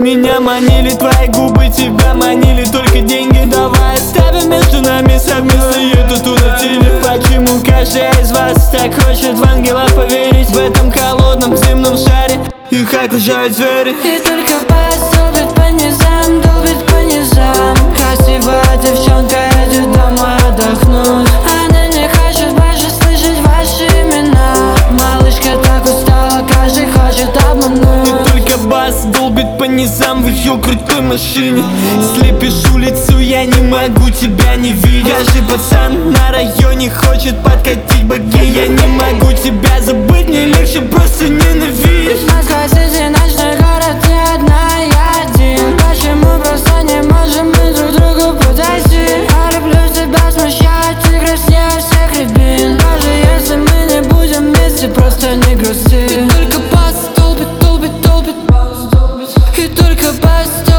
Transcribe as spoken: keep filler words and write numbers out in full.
Меня манили твои губы, тебя манили только деньги. Давай оставим между нами совместную тату-на-теле. Почему каждый из вас так хочет в ангела поверить? В этом холодном зимнем шаре их окружают звери. И только бас долбит по низам, долбит по низам. Красивая девчонка идет домой отдохнуть. Она не хочет больше слышать ваши имена. Малышка так устала, каждый хочет обмануть. И только бас долбит по низам в ее крутой машине. Слепишь улицу, я не могу тебя не видеть. Каждый пацан на районе хочет подкатить боги. Я не могу тебя забыть, мне легче просто ненавидеть. Москва, Сити, ночной город, ты одна, я один. Почему просто не можем мы друг другу подойти? Я люблю тебя смущать, ты краснее всех рябин. Даже если мы не будем вместе, просто не грусти. И только бас долбит, долбит, долбит. И только бас